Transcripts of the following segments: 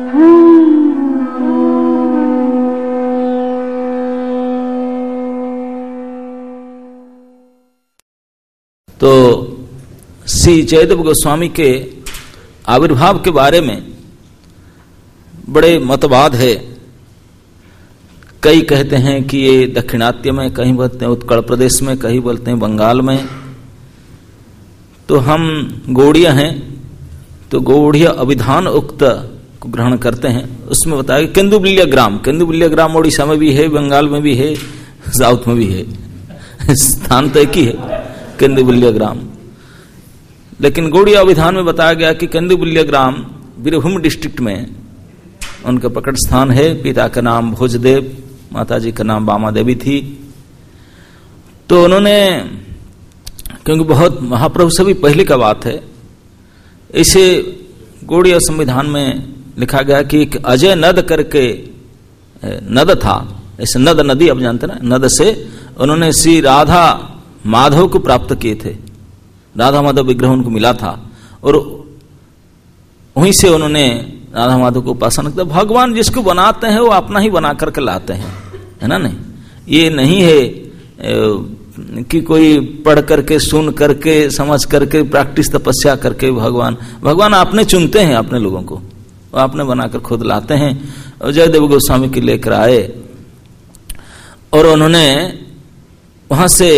तो श्री जयदेव गोस्वामी के आविर्भाव के बारे में बड़े मतवाद है। कई कहते हैं कि ये दक्षिणात्य में, कहीं बोलते हैं उत्कल प्रदेश में, कहीं बोलते हैं बंगाल में। तो हम गौड़ीय हैं, तो गौड़ीय अभिधान उक्त को ग्रहण करते हैं। उसमें बताया केंदुबिल्य ग्राम ओडिशा में भी है, बंगाल में भी है, साउथ में भी है, स्थान तो एक ही है केंदुबिल्य ग्राम। लेकिन गौड़ीय अभिधान में बताया गया कि केंदुबिल्य ग्राम बीरभूम डिस्ट्रिक्ट में उनका प्रकट स्थान है। पिता का नाम भोजदेव, माताजी का नाम बामा देवी थी। तो उन्होंने, क्योंकि बहुत महाप्रभु से भी पहले का बात है, इसे गौड़ीय संविधान में लिखा गया कि एक अजय नद करके नद था। ऐसे नद नदी आप जानते ना, नद से उन्होंने श्री राधा माधव को प्राप्त किए थे। राधा माधव विग्रह उनको मिला था और वहीं से उन्होंने राधा माधव को उपासना किया। भगवान जिसको बनाते हैं वो अपना ही बना करके लाते हैं, है ना। नहीं, ये नहीं है कि कोई पढ़ करके, सुन करके, समझ करके, प्रैक्टिस तपस्या करके भगवान आपने चुनते हैं अपने लोगों को, वो आपने बनाकर खुद लाते हैं। और जयदेव गोस्वामी के लेकर आए और उन्होंने वहां से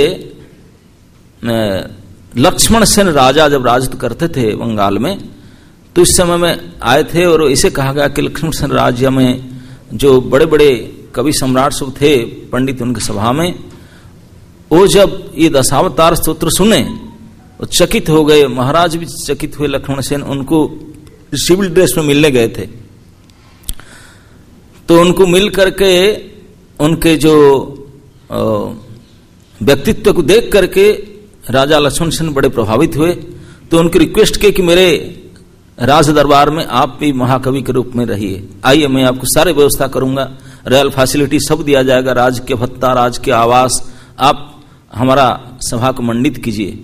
लक्ष्मण सेन राजा जब राजत्व करते थे बंगाल में, तो इस समय में आए थे। और इसे कहा गया कि लक्ष्मण सेन राज्य में जो बड़े बड़े कवि सम्राट सब थे, पंडित उनकी सभा में, वो जब ये दशावतार स्तोत्र सुने वो चकित हो गए। महाराज भी चकित हुए। लक्ष्मण सेन उनको सिविल ड्रेस में मिलने गए थे, तो उनको मिल करके उनके जो व्यक्तित्व को देख करके राजा लक्ष्मण सेन बड़े प्रभावित हुए। तो उनकी रिक्वेस्ट की कि मेरे राज दरबार में आप भी महाकवि के रूप में रहिए, आइए मैं आपको सारे व्यवस्था करूंगा, रॉयल फैसिलिटी सब दिया जाएगा, राज के भत्ता, राज के आवास, आप हमारा सभा को मंडित कीजिए।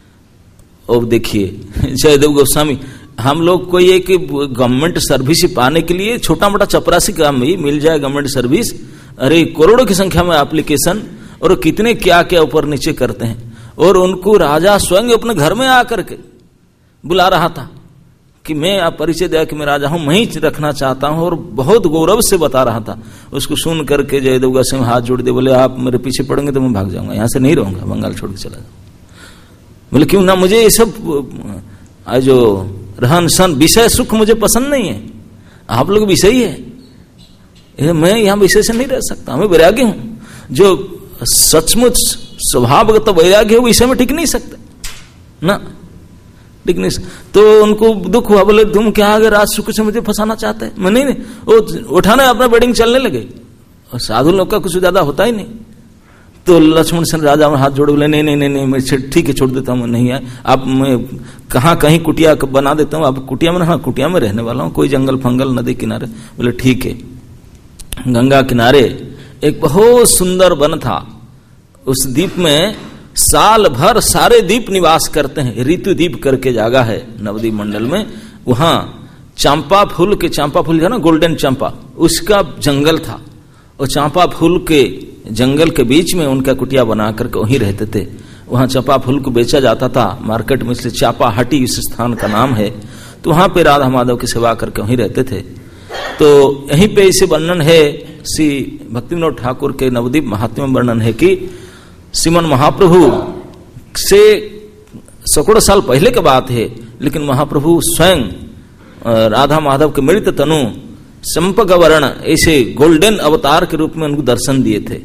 और देखिए जयदेव गोस्वामी, हम लोग को ये कि गवर्नमेंट सर्विस पाने के लिए छोटा मोटा चपरासी काम भी मिल जाए गवर्नमेंट सर्विस, अरे करोड़ों की संख्या में एप्लीकेशन, और कितने क्या क्या ऊपर नीचे करते हैं। और उनको राजा स्वयं अपने घर में आकर के बुला रहा था कि मैं आप परिचय दिया कि मैं राजा हूं, मैं ही रखना चाहता हूं, और बहुत गौरव से बता रहा था। उसको सुन करके जयदेव गोस्वामी हाथ जोड़ दे, बोले आप मेरे पीछे पड़ेंगे तो मैं भाग जाऊंगा, यहां से नहीं रहूंगा, बंगाल छोड़ के चला जाऊंगा। बोले क्यों ना, मुझे ये सब जो रहन सहन विषय सुख मुझे पसंद नहीं है, आप लोग विषय ही है, मैं यहां विषय से नहीं रह सकता, मैं वैराग्य हूं। जो सचमुच स्वभावगत वैराग्य हो विषय में टिक नहीं सकते ना, टिक नहीं सकते। तो उनको दुख हुआ, बोले तुम क्या अगर राज सुख से मुझे फंसाना चाहते हैं। मैं नहीं, वो उठाने अपना बेडिंग चलने लगे, और साधु लोग का कुछ ज्यादा होता ही नहीं। तो लक्ष्मण सेन राजा में हाथ जोड़े, बोले नहीं नहीं नहीं नहीं, मैं ठीक है छोड़ देता हूँ, नहीं है आप, मैं कहाँ कहीं कुटिया बना देता हूँ, आप कुटिया में, हाँ कुटिया में रहने वाला हूँ, कोई जंगल फंगल नदी किनारे। बोले ठीक है। गंगा किनारे एक बहुत सुंदर वन था, उस द्वीप में साल भर सारे द्वीप निवास करते हैं। ऋतु द्वीप करके जगह है नवद्वीप मंडल में, वहां चंपा फूल जो है ना, गोल्डन चंपा, उसका जंगल था। और चंपा फूल के जंगल के बीच में उनका कुटिया बना करके वहीं रहते थे। वहां चंपा फूल को बेचा जाता था मार्केट में, इसलिए चापा हटी इस स्थान का नाम है। तो वहां पे राधा माधव की सेवा करके वहीं रहते थे। तो यहीं पे इसे वर्णन है, श्री भक्ति विनोद ठाकुर के नवद्वीप महात्म्य में वर्णन है कि श्रीमन महाप्रभु से सैकड़ों साल पहले की बात है, लेकिन महाप्रभु स्वयं राधा माधव के मृत तनु चंपक वर्ण ऐसे गोल्डन अवतार के रूप में उनको दर्शन दिए थे।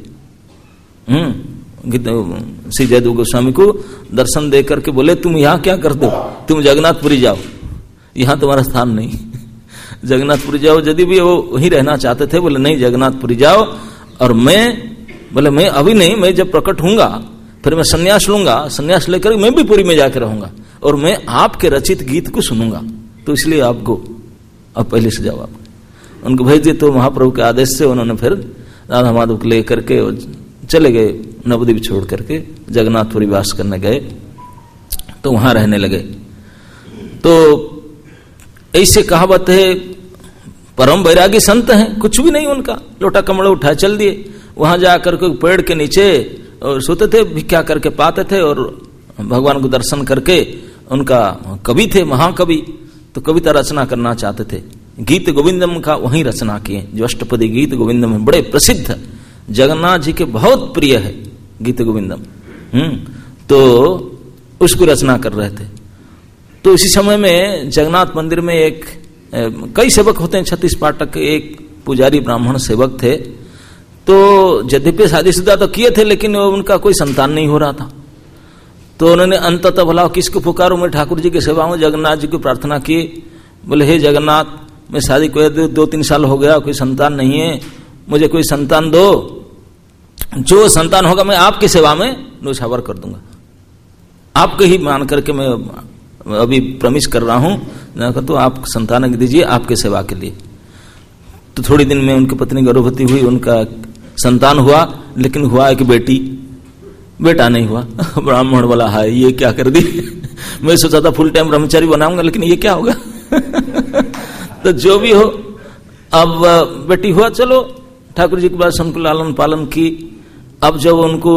श्री जयदेव गोस्वामी को दर्शन दे करके बोले तुम यहाँ क्या करते हो, तुम जगन्नाथपुरी जाओ, यहाँ तुम्हारा स्थान नहीं। जगन्नाथपुरी जाओ, यदि भी वो वहीं रहना चाहते थे, बोले नहीं जगन्नाथपुरी जाओ, और बोले मैं अभी नहीं, मैं जब प्रकट होऊंगा फिर मैं संन्यास लूंगा, संन्यास लेकर मैं भी पुरी में जाकर रहूंगा और मैं आपके रचित गीत को सुनूंगा, तो इसलिए आपको अब पहले से जाओ। आप उनको भेज दिए। तो महाप्रभु के आदेश से उन्होंने फिर राधा माधव को लेकर के चले गए, नवद्वीप छोड़ करके जगन्नाथपुरी वास करने गए, तो वहां रहने लगे। तो ऐसे कहावत है, परम वैरागी संत हैं, कुछ भी नहीं उनका, लोटा कमड़ा उठाए चल दिए। वहां जाकर के पेड़ के नीचे और सोते थे, भिक्षा करके पाते थे और भगवान को दर्शन करके, उनका कवि थे, महाकवि, तो कविता रचना करना चाहते थे। गीत गोविंदम का वहीं रचना किए, जो अष्टपदी गीत गोविंदम है, बड़े प्रसिद्ध, जगन्नाथ जी के बहुत प्रिय है गीत गोविंदम। तो उसको रचना कर रहे थे। तो इसी समय में जगन्नाथ मंदिर में एक कई सेवक होते हैं, 36 पाठक, एक पुजारी ब्राह्मण सेवक थे। तो यद्यपि शादीशुदा तो किए थे, लेकिन उनका कोई संतान नहीं हो रहा था। तो उन्होंने अंततः भला किसको पुकारो, मैं ठाकुर जी की सेवा में जगन्नाथ जी को प्रार्थना की। बोले हे जगन्नाथ, मैं शादी को 2-3 साल हो गया, कोई संतान नहीं है, मुझे कोई संतान दो, जो संतान होगा मैं आपकी सेवा में न्यौछावर कर दूंगा, आपके ही मान करके मैं अभी प्रमिश कर रहा हूं, तो आप संतान दीजिए आपके सेवा के लिए। तो थोड़ी दिन में उनकी पत्नी गर्भवती हुई, उनका संतान हुआ, लेकिन हुआ एक बेटी, बेटा नहीं हुआ। ब्राह्मण वाला है, ये क्या कर दी। मैं सोचा था फुल टाइम ब्रह्मचारी बनाऊंगा, लेकिन ये क्या होगा। तो जो भी हो, अब बेटी हुआ, चलो ठाकुर जी के पास उनको लालन पालन की। अब जब उनको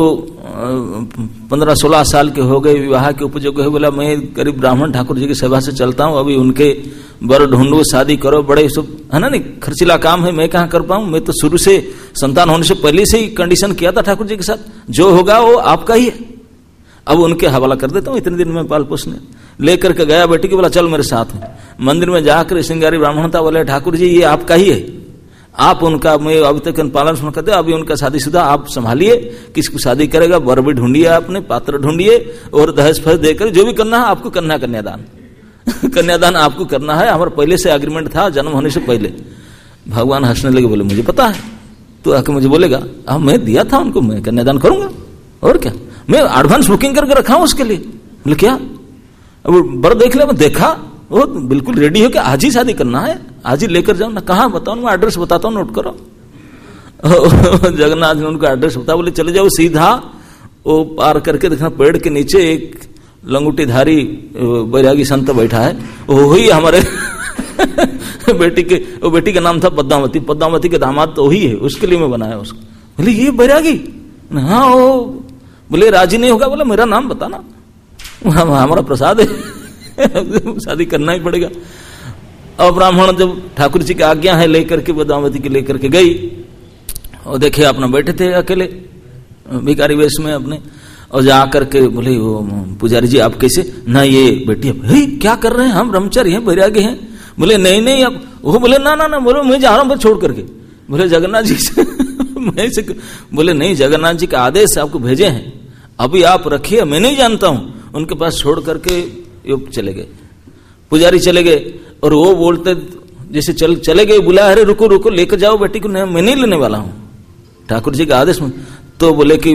15-16 साल के हो गए, विवाह के उपयोगी, बोला मैं गरीब ब्राह्मण ठाकुर जी की सेवा से चलता हूं, अभी उनके बर ढूंढो, शादी करो, बड़े सब है ना, नहीं खर्चीला काम है, मैं कहां कर पाऊं। मैं तो शुरू से संतान होने से पहले से ही कंडीशन किया था ठाकुर जी के साथ, जो होगा वो आपका ही है, अब उनके हवाला कर देता हूं, इतने दिन में पाल पोसने। लेकर के गया बेटी को, बोला चल मेरे साथ में। मंदिर में जाकर श्रृंगारी ब्राह्मण था, बोले ठाकुर जी ये आपका ही है, आप उनका, मैं अभी तक पालन करते, अभी उनका शादीशुदा आप संभालिए, किसको शादी करेगा, वर भी ढूंढिए, आपने पात्र ढूंढिए, और दहेज फहेज देकर जो भी करना है आपको करना है, कन्यादान। कन्यादान आपको करना है, हमारा पहले से एग्रीमेंट था, जन्म होने से पहले। भगवान हंसने लगे, बोले मुझे पता है, तो आके मुझे बोलेगा अब मैं दिया था उनको, मैं कन्यादान करूंगा, और क्या, मैं एडवांस बुकिंग करके रखा हूं उसके लिए। बोले क्या, अब बर देख ले। मैं देखा वो बिल्कुल रेडी हो के आज ही शादी करना है, आज ही लेकर जाओ ना। कहाँ बताओ, मैं एड्रेस बताता हूँ, नोट करो। जगन्नाथ ने उनको एड्रेस बताया, बोले चले जाओ सीधा, वो पार करके देखना पेड़ के नीचे एक लंगूटीधारी बैरागी संत बैठा है, वही हमारे बेटी के, वो बेटी का नाम था पद्मावती, पद्मावती के दामाद तो वही है, उसके लिए मैं बनाया उसको। बोले ये बैरागी, हाँ वो, बोले राजी नहीं होगा, बोले मेरा नाम बताना, हमारा प्रसाद है, शादी करना ही पड़ेगा। और ब्राह्मण जब ठाकुर जी की आज्ञा है लेकर के पद्मावती के लेकर के गई, और देखे अपना बैठे थे अकेले भिखारी वेश में अपने, और जाकर के बोले वो पुजारी जी आप कैसे, ना ये बेटी अब क्या कर रहे हैं, हम ब्रह्मचारी हैं, बैरागी हैं। बोले नहीं नहीं, अब वो बोले ना ना ना, बोलो मैं जा रहा हूं छोड़ करके। बोले जगन्नाथ जी से मैं से, बोले नहीं, जगन्नाथ जी का आदेश आपको भेजे हैं, अभी आप रखिए, मैं नहीं जानता हूं। उनके पास छोड़ करके चले गए, पुजारी चले गए, और वो बोलते जैसे चले गए, बुलाया, अरे रुको रुको, लेकर जाओ बेटी को, मैं नहीं लेने वाला हूं, ठाकुर जी के आदेश में। तो बोले कि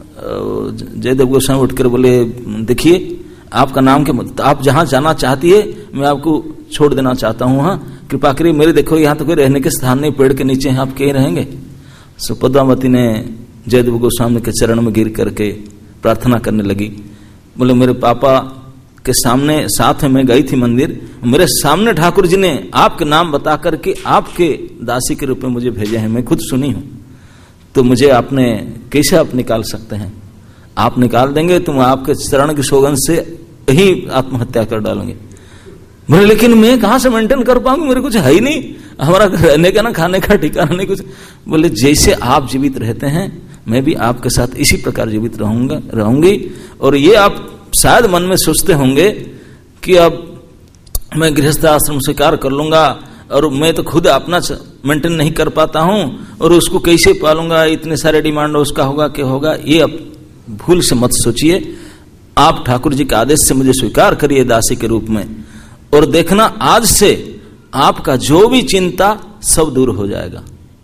जयदेव गोस्वामी उठकर बोले देखिए आपका नाम क्या, तो आप जहां जाना चाहती है मैं आपको छोड़ देना चाहता हूं, हाँ कृपा करिए, मेरे देखो यहाँ तो कोई रहने के स्थान नहीं, पेड़ के नीचे हैं, आप कहीं रहेंगे। सो पद्मावती ने जयदेव गोस्वामी के चरण में गिर करके प्रार्थना करने लगी। बोले मेरे पापा के सामने साथ में मैं गई थी मंदिर, मेरे सामने ठाकुर जी ने आपके नाम बता करके आपके दासी के रूप में मुझे भेजे हैं, मैं खुद सुनी हूं, तो मुझे आपने कैसे आप निकाल सकते हैं, आप निकाल देंगे तो मैं आपके चरण की सौगंध से ही आत्महत्या कर डालूंगी। बोले लेकिन मैं कहां से मेंटेन कर पाऊंगी, मेरे कुछ है ही नहीं, हमारा रहने का ना खाने का ठिकाना नहीं कुछ। बोले जैसे आप जीवित रहते हैं मैं भी आपके साथ इसी प्रकार जीवित रहूंगी। और ये आप शायद मन में सोचते होंगे कि अब मैं गृहस्थ आश्रम स्वीकार कर लूंगा और मैं तो खुद अपना मेंटेन नहीं कर पाता हूं और उसको कैसे पालूंगा, इतने सारे डिमांड उसका होगा क्या होगा, ये अब भूल से मत सोचिए। आप ठाकुर जी के आदेश से मुझे स्वीकार करिए दासी के रूप में, और देखना आज से आपका जो भी चिंता सब दूर हो जाएगा।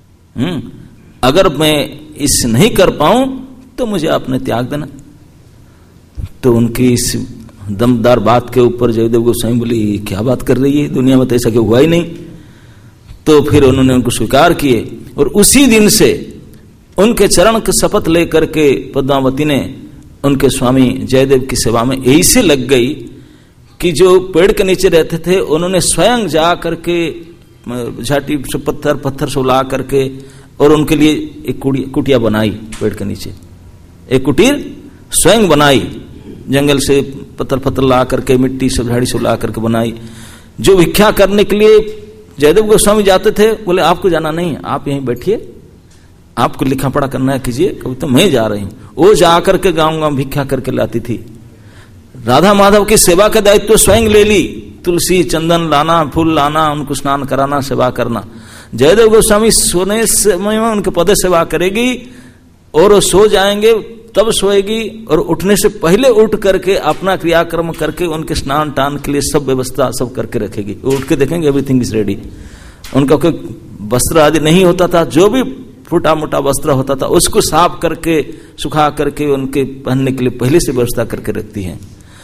अगर मैं इस नहीं कर पाऊं तो मुझे आपने त्याग देना। तो उनकी इस दमदार बात के ऊपर जयदेव गोस्वामी बोली क्या बात कर रही है, दुनिया में तो ऐसा क्यों हुआ ही नहीं। तो फिर उन्होंने उनको स्वीकार किए और उसी दिन से उनके चरण के शपथ लेकर के पद्मावती ने उनके स्वामी जयदेव की सेवा में ऐसे लग गई कि जो पेड़ के नीचे रहते थे उन्होंने स्वयं जा करके झाटी से पत्थर से ला करके और उनके लिए एक कुटिया बनाई पेड़ के नीचे, एक कुटीर स्वयं बनाई, जंगल से पत्थर ला करके, मिट्टी से झाड़ी से ला करके बनाई। जो भिक्षा करने के लिए जयदेव गोस्वामी जाते थे, बोले आपको जाना नहीं, आप यहीं बैठिए, आपको लिखा पढ़ा करना है कीजिए, कभी तो मैं जा रही हूं। वो जाकर के गांव भिक्षा करके लाती थी। राधा माधव की सेवा का दायित्व तो स्वयं ले ली, तुलसी चंदन लाना, फूल लाना, उनको स्नान कराना, सेवा करना। जयदेव गोस्वामी सोने समय में उनके पद सेवा करेगी और वो सो जाएंगे तब सोएगी, और उठने से पहले उठ करके अपना क्रियाक्रम करके उनके स्नान टान के लिए सब व्यवस्था सब करके रखेगी। उठ के देखेंगे एवरीथिंग इज रेडी। उनका कोई वस्त्र आदि नहीं होता था, जो भी फूटा मोटा वस्त्र होता था उसको साफ करके सुखा करके उनके पहनने के लिए पहले से व्यवस्था करके रखती है।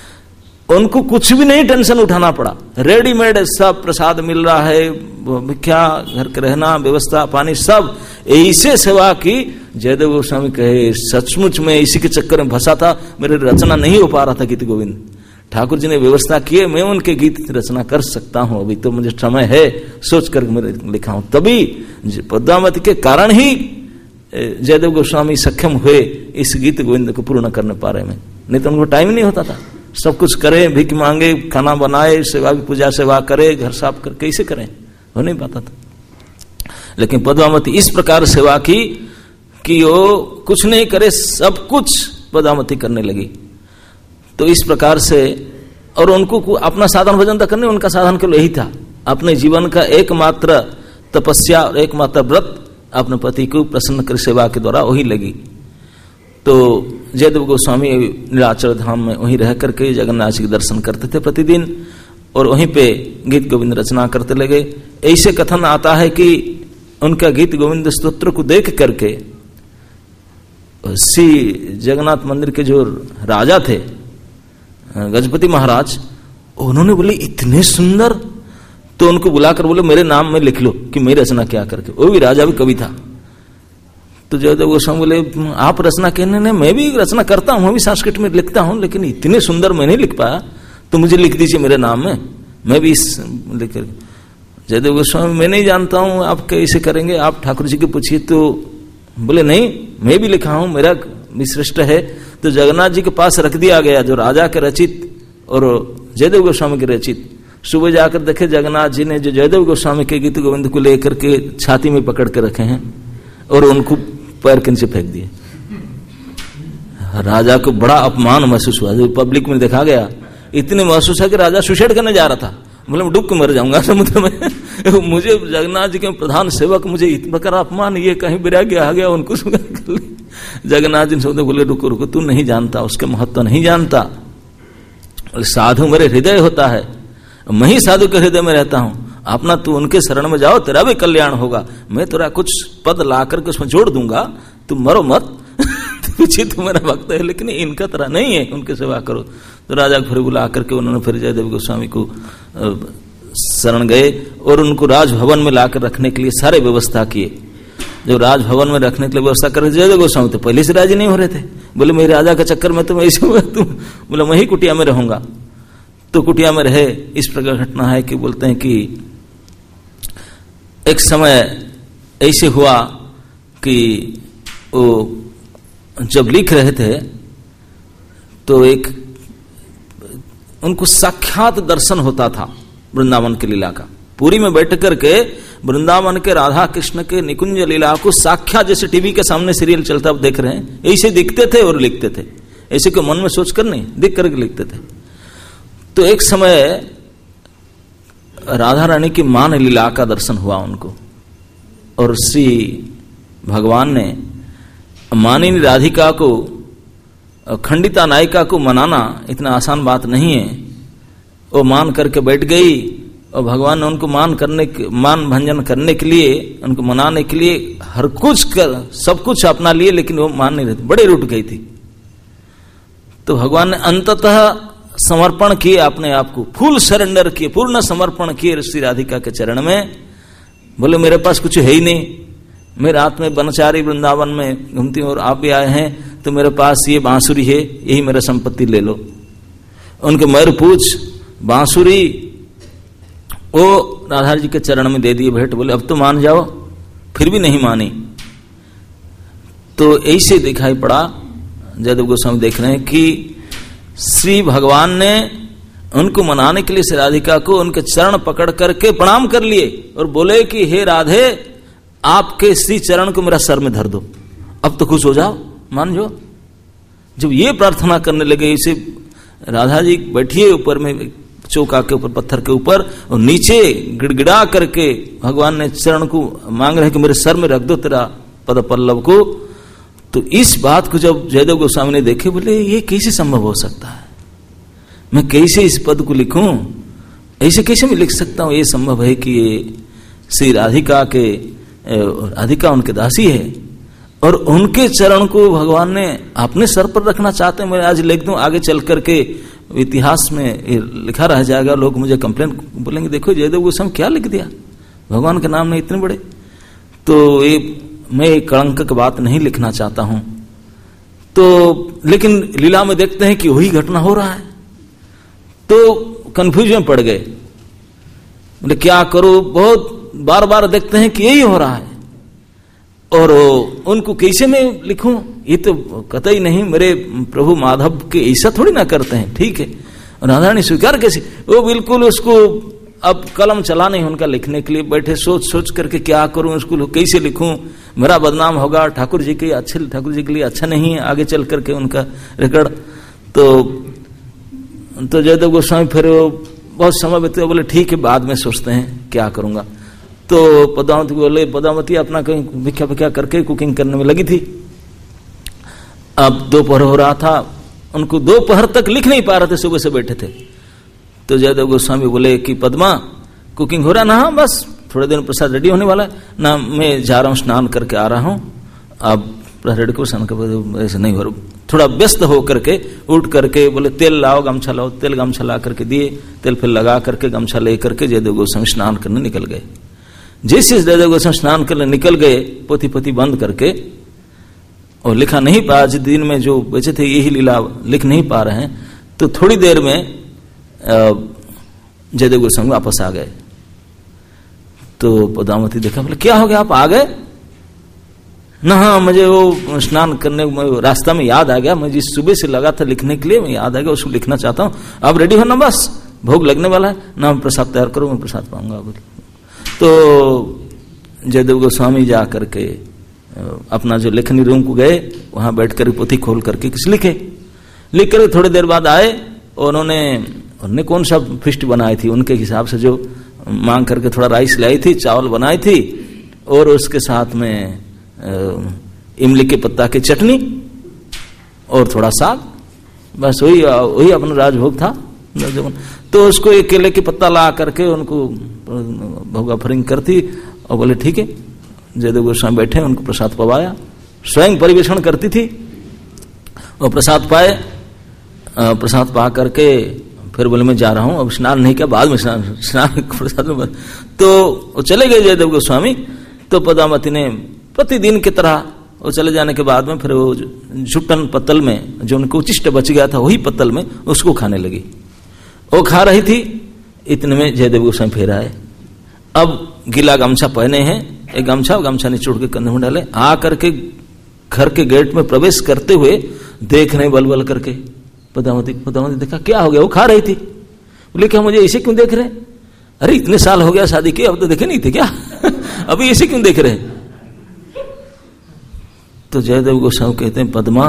उनको कुछ भी नहीं टेंशन उठाना पड़ा, रेडीमेड सब प्रसाद मिल रहा है, भिक्षा, घर के रहना, व्यवस्था, पानी, सब ऐसे सेवा की। जयदेव गोस्वामी कहे सचमुच में इसी के चक्कर में फंसा था, मेरे रचना नहीं हो पा रहा था गीत गोविंद। ठाकुर जी ने व्यवस्था किए, मैं उनके गीत रचना कर सकता हूं, अभी तो मुझे समय है, सोच कर मेरे लिखा हूं। तभी पद्मावती के कारण ही जयदेव गोस्वामी सक्षम हुए इस गीत गोविंद को पूर्ण करने पा रहे में, नहीं तो उनको टाइम नहीं होता था। सब कुछ करें, भीख मांगे, खाना बनाए, सेवा पूजा सेवा करे, घर साफ कर, कैसे करें, हो नहीं पाता था। लेकिन पद्मावती इस प्रकार सेवा की कि वो कुछ नहीं करे, सब कुछ पद्मावती करने लगी। तो इस प्रकार से, और उनको अपना साधन भजन तक करने, उनका साधन केवल यही था, अपने जीवन का एकमात्र तपस्या और एकमात्र व्रत अपने पति को प्रसन्न कर सेवा के द्वारा वही लगी। तो जयदेव गोस्वामी नीलाचल धाम में वहीं रह करके जगन्नाथ जी के दर्शन करते थे प्रतिदिन, और वहीं पे गीत गोविंद रचना करते लगे। ऐसे कथन आता है कि उनका गीत गोविंद स्तोत्र को देख करके श्री जगन्नाथ मंदिर के जो राजा थे गजपति महाराज, उन्होंने बोले इतने सुंदर, तो उनको बुलाकर बोले मेरे नाम में लिख लो कि मैं रचना क्या करके। वो भी राजा भी कवि था। तो जयदेव गोस्वामी बोले आप रचना कहने ने, मैं भी रचना करता हूं, मैं भी संस्कृत में लिखता हूं, लेकिन इतने सुंदर मैं नहीं लिख पाया, तो मुझे लिख दीजिए मेरे नाम में, मैं भी इस लिख। जयदेव गोस्वामी मैं नहीं जानता हूं, आप कैसे करेंगे, आप ठाकुर जी के पूछिए। तो बोले नहीं, मैं भी लिखा हूं, मेरा भी श्रेष्ठ है। तो जगन्नाथ जी के पास रख दिया गया, जो राजा के रचित और जयदेव गोस्वामी के रचित। सुबह जाकर देखे जगन्नाथ जी ने जो जयदेव गोस्वामी के गीत गोविंद को लेकर के छाती में पकड़ के रखे हैं और उनको पैर के नीचे फेंक दिए। राजा को बड़ा अपमान महसूस हुआ, जो पब्लिक में देखा गया, इतने महसूस है कि राजा सुसाइड करने जा रहा था, बोले मैं डूब के मर जाऊंगा समुद्र में। मुझे जगन्नाथ जी के प्रधान सेवक, मुझे इतना प्रकार अपमान, ये कहीं वैराग्य आ गया, उनको स्वीकार कर ली। जगन्नाथ जी ने बोले रुको रुको, तू नहीं जानता, उसके महत्व नहीं जानता। साधु मेरे हृदय होता है, मैं ही साधु के हृदय में रहता हूं, अपना तू उनके शरण में जाओ, तेरा भी कल्याण होगा। मैं तेरा कुछ पद ला करके उसमें जोड़ दूंगा, तुम मरो मत। पीछे तो मेरा भक्त है, लेकिन इनका तरह नहीं है, उनकी सेवा करो। तो राजा को फिर बुला करके उन्होंने फिर जयदेव गोस्वामी को शरण गए और उनको राजभवन में लाकर रखने के लिए सारे व्यवस्था किए। जब राजभवन में रखने के लिए व्यवस्था कर जयदेव गोस्वामी तो पहले से राजी नहीं हो रहे थे, बोले मेरे राजा के चक्कर में तुम ऐसे हुआ, तुम बोले मैं ही कुटिया में रहूंगा। तो कुटिया में रहे। इस प्रकार घटना है कि बोलते हैं कि एक समय ऐसे हुआ कि वो जब लिख रहे थे तो एक उनको साक्षात दर्शन होता था वृंदावन की लीला का। पुरी में बैठ करके वृंदावन के राधा कृष्ण के निकुंज लीला को साक्षात, जैसे टीवी के सामने सीरियल चलता आप देख रहे हैं, ऐसे दिखते थे और लिखते थे, ऐसे को मन में सोच कर नहीं, दिख करके लिखते थे। तो एक समय राधा रानी की मान लीला का दर्शन हुआ उनको, और श्री भगवान ने मानिनी राधिका को, खंडिता नायिका को मनाना इतना आसान बात नहीं है। वो मान करके बैठ गई और भगवान ने उनको मान भंजन करने के लिए, उनको मनाने के लिए हर कुछ कर, सब कुछ अपना लिए, लेकिन वो मान नहीं रहती, बड़े रूठ गई थी। तो भगवान ने अंततः समर्पण किए अपने आप को, फुल सरेंडर किए, पूर्ण समर्पण किए श्री राधिका के चरण में। बोले मेरे पास कुछ है ही नहीं, मैं रात में बनचारी वृंदावन में घूमती हूँ और आप भी आए हैं, तो मेरे पास ये बांसुरी है, यही मेरा संपत्ति ले लो। उनके मयूर पूछ बांसुरी वो राधा जी के चरण में दे दिए भेंट, बोले अब तो मान जाओ, फिर भी नहीं मानी। तो ऐसे दिखाई पड़ा, जयदेव गोस्वामी देख रहे हैं कि श्री भगवान ने उनको मनाने के लिए श्री राधिका को उनके चरण पकड़ करके प्रणाम कर लिए और बोले कि हे राधे, आपके श्री चरण को मेरा सर में धर दो, अब तो खुश हो जाओ, मान जाओ। जब ये प्रार्थना करने लगे, इसे राधा जी बैठिए ऊपर में चौका के ऊपर, पत्थर के ऊपर, और नीचे गिड़गिड़ा करके भगवान ने चरण को मांग रहे कि मेरे सर में रख दो तेरा पद पल्लव को। तो इस बात को जब जयदेव गोस्वामी ने देखे, बोले ये कैसे संभव हो सकता है, मैं कैसे इस पद को लिखूं, ऐसे कैसे मैं लिख सकता हूं। ये संभव है कि ये श्री राधिका के, राधिका उनके दासी है और उनके चरण को भगवान ने अपने सर पर रखना चाहते हैं। मैं आज लिख दूं, आगे चल करके इतिहास में लिखा रह जाएगा, लोग मुझे कंप्लेंट बोलेंगे, देखो जयदेव गोस्वामी क्या लिख दिया, भगवान के नाम में इतने बड़े। तो ये मैं एक कलंक की बात नहीं लिखना चाहता हूं। तो लेकिन लीला में देखते हैं कि वही घटना हो रहा है, तो कंफ्यूजन में पड़ गए, बोले क्या करो, बहुत बार बार देखते हैं कि यही हो रहा है और उनको कैसे मैं लिखूं, ये तो कतई नहीं, मेरे प्रभु माधव के ऐसा थोड़ी ना करते हैं, ठीक है। राधा ने स्वीकार कैसे, वो बिल्कुल उसको अब कलम चला नहीं उनका लिखने के लिए, बैठे सोच सोच करके क्या करूं, उसको कैसे लिखूं, मेरा बदनाम होगा, ठाकुर जी के लिए अच्छा नहीं है आगे चल करके उनका रिकॉर्ड। तो जयदेव गोस्वामी फिर बहुत समय बीते, बोले ठीक है बाद में सोचते हैं क्या करूंगा। तो पद्मावती बोले, पद्मावती अपना कहीं भिक्षा भिक्षा करके कुकिंग करने में लगी थी। अब दोपहर हो रहा था, उनको दोपहर तक लिख नहीं पा रहे थे, सुबह से बैठे थे। तो जयदेव गोस्वामी बोले कि पद्मा कुकिंग हो रहा ना, हाँ बस थोड़े दिन प्रसाद रेडी होने वाला है ना, मैं जा रहा हूँ स्नान करके आ रहा हूँ, अब रेडी को स्नान कर, ऐसे नहीं हो रहा, थोड़ा व्यस्त हो करके उठ करके बोले तेल लाओ गमछा लाओ, तेल गमछा ला करके दिए, तेल फिर लगा करके गमछा ले करके जयदेव गोस्वामी स्नान करने निकल गए। जैसे जयदेव गोस्वामी स्नान करने निकल गए, पोथी पोथी बंद करके, और लिखा नहीं पा, आज दिन में जो बचे थे यही लीला लिख नहीं पा रहे हैं, तो थोड़ी देर में जयदेव गोस्वामी वापस आ गए। तो पद्मावती देखा, बोले क्या हो गया आप आ गए ना, हाँ मुझे वो स्नान करने रास्ता में याद आ गया, मैं जिस सुबह से लगा था लिखने के लिए, मैं याद आ गया, उसको लिखना चाहता हूँ, अब रेडी हो ना, बस भोग लगने वाला है ना, प्रसाद तैयार करो, मैं प्रसाद पाऊंगा। तो जयदेव गोस्वामी जा करके अपना जो लेखनी रूम को गए, वहां बैठकर पोथी खोल करके किस लिख कर थोड़ी देर बाद आए, और उन्होंने कौन सा फिस्ट बनाई थी उनके हिसाब से, जो मांग करके थोड़ा राइस लाई थी, चावल बनाई थी, और उसके साथ में इमली के पत्ता की चटनी और थोड़ा साग, बस वही अपना राजभोग था। तो उसको एक केले के पत्ता ला करके उनको भोग ऑफरिंग करती, और बोले ठीक है। जयदेव गोस्वामी बैठे, उनको प्रसाद पवाया, स्वयं परिवेषण करती थी, और प्रसाद पाए, प्रसाद पा करके फिर बोले मैं जा रहा हूं, अब स्नान नहीं किया, बाद में स्नान प्रसाद में। तो वो चले गए जयदेव गोस्वामी। तो पद्मावती ने प्रतिदिन की तरह वो चले जाने के बाद में फिर वो झुटन पत्तल में जो उनको उचिष्ट बच गया था, वही पत्तल में उसको खाने लगी। वो खा रही थी, इतने में जयदेव गोस्वामी फिर आए। अब गीला गमछा पहने हैं, एक गमछा नीचे उड़ के कंधे में डाले, आ करके घर के गेट में प्रवेश करते हुए देख रहे बल बल करके। पद्मावती देखा क्या हो गया, वो खा रही थी। बोले क्या मुझे ऐसे क्यों देख रहे? अरे इतने साल हो गया शादी के, अब तो देखे नहीं थे क्या? अभी ऐसे क्यों देख रहे? तो जयदेव गोस्वामी कहते हैं पद्मा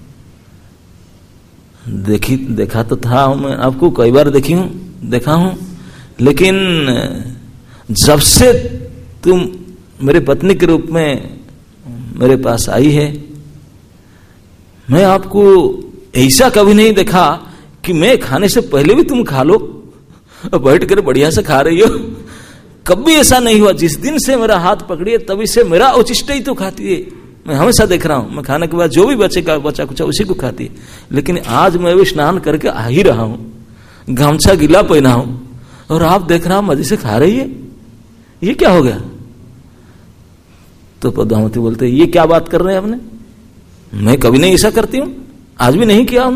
देखा तो था, मैं आपको कई बार देखा हूं, लेकिन जब से तुम मेरे पत्नी के रूप में मेरे पास आई है, मैं आपको ऐसा कभी नहीं देखा कि मैं खाने से पहले भी तुम खा लो, बैठ कर बढ़िया से खा रही हो। कभी ऐसा नहीं हुआ। जिस दिन से मेरा हाथ पकड़ी है तभी से मेरा उचिष्ट ही तो खाती है। मैं हमेशा देख रहा हूं, मैं खाने के बाद जो भी बचा कुछ उसी को खाती है। लेकिन आज मैं भी स्नान करके आ ही रहा हूं, गमछा गीला पहना हूं, और आप देख रहा हूं मजे से खा रही है, ये क्या हो गया? तो पद्मावती बोलते ये क्या बात कर रहे हैं आपने? मैं कभी नहीं ऐसा करती हूं, आज भी नहीं किया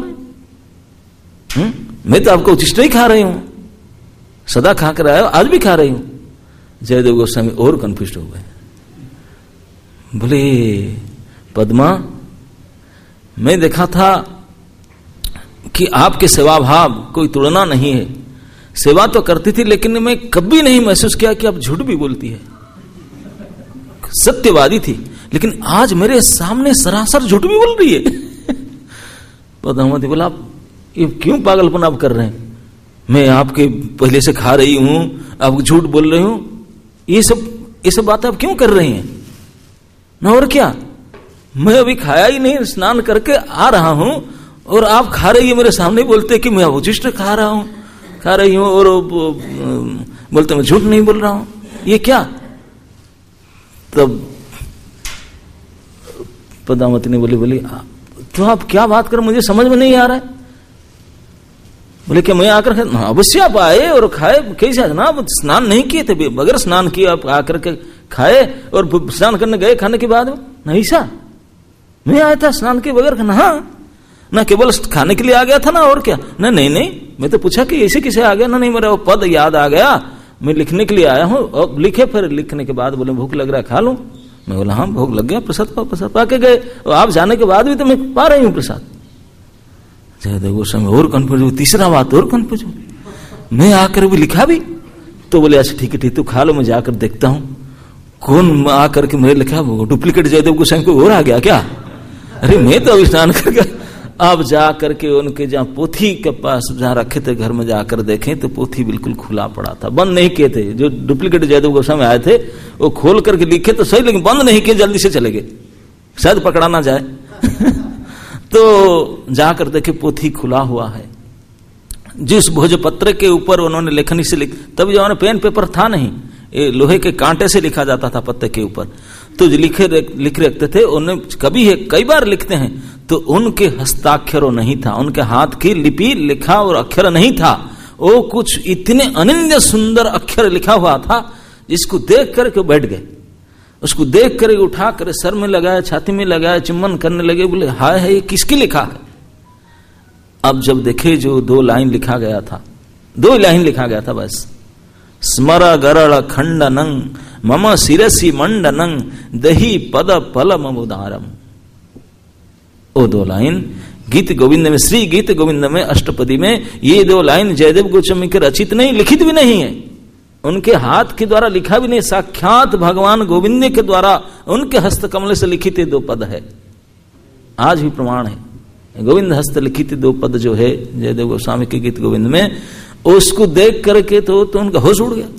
हमने। मैं तो आपको उचिष्ट ही खा रही हूं, सदा खा कर आया, आज भी खा रही हूं। जयदेव गोस्वामी और कंफ्यूज हो गए। बोले पद्मा, मैं देखा था कि आपके सेवा भाव कोई तुलना नहीं है, सेवा तो करती थी, लेकिन मैं कभी नहीं महसूस किया कि आप झूठ भी बोलती है। सत्यवादी थी, लेकिन आज मेरे सामने सरासर झूठ भी बोल रही है। पद्मावती बोला, आप ये क्यों पागलपन आप कर रहे हैं? मैं आपके पहले से खा रही हूं, आप झूठ बोल रहे हो, ये सब बातें आप क्यों कर रही हैं? ना और क्या, मैं अभी खाया ही नहीं, स्नान करके आ रहा हूं और आप खा रही है मेरे सामने, बोलते कि मैं उचिष्ट खा रही हूं और बोलते मैं झूठ नहीं बोल रहा हूं, ये क्या? तब पद्मावती ने बोली तो आप क्या बात कर, मुझे समझ में नहीं आ रहा है। बोले कि मैं आकर अवश्य आप आए और खाए, कैसे जनाब स्नान नहीं किए थे, बगैर स्नान किए आप आकर के खाए और स्नान करने गए खाने के बाद? नहीं सा, मैं आया था स्नान के बगैर ना केवल खाने के लिए आ गया था ना, और क्या? नहीं, मैं तो पूछा कि ऐसे किसे आ गया? ना नहीं, मेरा वो पद याद आ गया, मैं लिखने के लिए आया हूं। और लिखे, फिर लिखने के बाद बोले भूख लग रहा है, खा लूं। मैं बोला हाँ भूख लग गया, प्रसाद पा के गए, और आप जाने के बाद भी तो मैं पा रही हूं प्रसाद। जयदेव गोस्वामी और कंफ्यूज हुई, तीसरा बात और कंफ्यूज हुई, मैं आकर भी लिखा भी? तो बोले अच्छा ठीक है, तो खा लो, मैं जाकर देखता हूं कौन आकर के मेरे लिखा, वो डुप्लीकेट जयदेव गोस्वामी को और आ गया क्या? अरे मैं तो अभी स्नान करके, अब जा करके उनके जहां पोथी के पास जहां रखे थे घर में जाकर देखें तो पोथी बिल्कुल खुला पड़ा था, बंद नहीं किए थे। जो डुप्लीकेट जयदेव गोस्वामी आए थे वो खोल करके लिखे तो सही, लेकिन बंद नहीं किए, जल्दी से चले गए, शायद पकड़ा ना जाए। तो जाकर देखे पोथी खुला हुआ है। जिस भोजपत्र के ऊपर उन्होंने लेखनी से तब जमाने पेन पेपर था नहीं, ये लोहे के कांटे से लिखा जाता था पत्ते के ऊपर, तो लिख रखते थे। उन्हें कई बार लिखते हैं तो उनके हस्ताक्षर नहीं था, उनके हाथ की लिपि लिखा और अक्षर नहीं था, वो कुछ इतने अनन्य सुंदर अक्षर लिखा हुआ था जिसको देख करके बैठ गए। उसको देख कर उठा कर सर में लगाया, छाती में लगाया, चुम्बन करने लगे, बोले हाय है, ये किसकी लिखा है? अब जब देखे जो 2 लाइन लिखा गया था, 2 लाइन लिखा गया था बस, स्मर गरल खंडनं मम शिरसी मंडनं दही पद पलम उदारम। वो 2 लाइन गीत गोविंद में, श्री गीत गोविंद में अष्टपदी में ये 2 लाइन जयदेव गोस्वामी के रचित नहीं, लिखित भी नहीं है, उनके हाथ के द्वारा लिखा भी नहीं, साक्षात भगवान गोविंद के द्वारा उनके हस्त कमल से लिखित 2 पद है। आज भी प्रमाण है, गोविंद हस्त लिखित 2 पद जो है जयदेव गोस्वामी के गीत गोविंद में, उसको देख करके तो उनका होश उड़ गया।